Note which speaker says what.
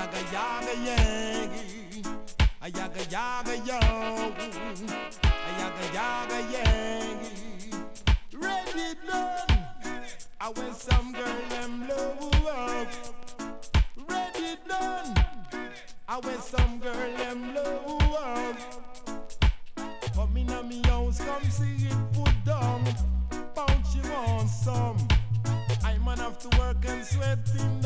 Speaker 1: yaga yaga yangy, a yaga yaga yo, a yaga yaga yangy. Ready done. I when some girl them love. Ready done. I when some girl them love. Come in a me house, come see it put down. Bounce you on some. I man have to work and sweat in